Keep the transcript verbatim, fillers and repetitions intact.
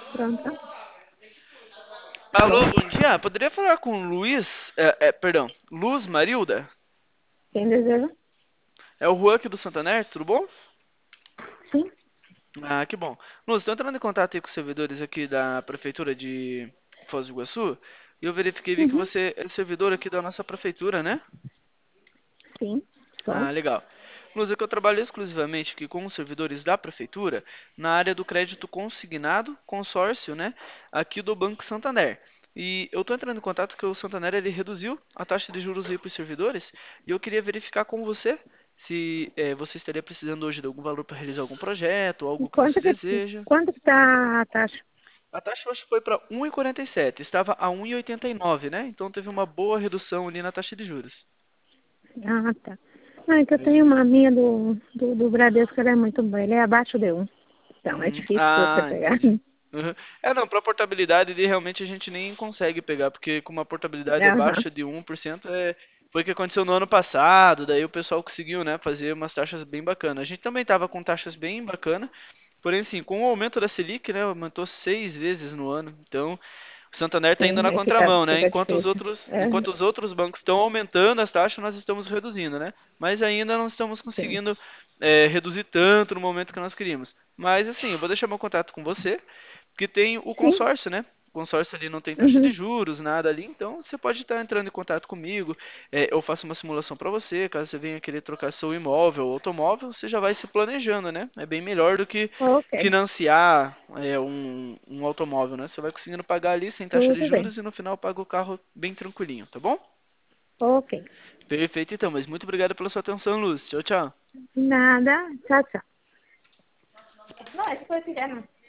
Pronto. Alô, Alô? bom dia. Poderia falar com Luiz, é, é, perdão, Luz Marilda? Quem deseja? É o Juan aqui do Santander, tudo bom? Sim. Ah, que bom. Luz, estou entrando em contato aí com os servidores aqui da prefeitura de Foz do Iguaçu e eu verifiquei e vi que Uhum. você é servidor aqui da nossa prefeitura, né? Sim. Ah, Só. legal. Luz, é que eu trabalho exclusivamente aqui com os servidores da prefeitura na área do crédito consignado, consórcio, né, aqui do Banco Santander. E eu estou entrando em contato que o Santander ele reduziu a taxa de juros aí para os servidores e eu queria verificar com você se eh, você estaria precisando hoje de algum valor para realizar algum projeto, E algo que quanto você que, deseja. quanto que tá a taxa? A taxa hoje foi para um vírgula quarenta e sete, estava a um vírgula oitenta e nove, né? Então teve uma boa redução ali na taxa de juros. Ah, tá. Não, é que eu tenho Isso. uma minha do, do, do Bradesco, ela é muito boa. Ele é abaixo de um. Então, é Hum, difícil de você ah, pegar. entendi. Uhum. É, não, para portabilidade ele realmente a gente nem consegue pegar, porque com uma portabilidade Aham. abaixo de um por cento é, foi o que aconteceu no ano passado, daí o pessoal conseguiu, né, fazer umas taxas bem bacanas. A gente também tava com taxas bem bacanas, porém, assim, com o aumento da Selic, né, aumentou seis vezes no ano, então o Santander está indo Sim, na aí fica, contramão, né, fica enquanto os difícil. outros, É, enquanto os outros bancos estão aumentando as taxas, nós estamos reduzindo, né, mas ainda não estamos sim. conseguindo é, reduzir tanto no momento que nós queríamos. Mas assim, eu vou deixar meu contato com você, porque tem o Sim. consórcio, né? O consórcio ali não tem taxa de Uhum. juros, nada ali, então você pode estar entrando em contato comigo. É, eu faço uma simulação para você, caso você venha querer trocar seu imóvel ou automóvel, você já vai se planejando, né? É bem melhor do que Ok. financiar é, um, um automóvel, né? Você vai conseguindo pagar ali sem taxa de Tudo bem. juros e no final paga o carro bem tranquilinho, tá bom? Ok. Perfeito então, mas muito obrigado pela sua atenção, Luz. Tchau, tchau. Nada. Tchau, tchau. Não, esse foi o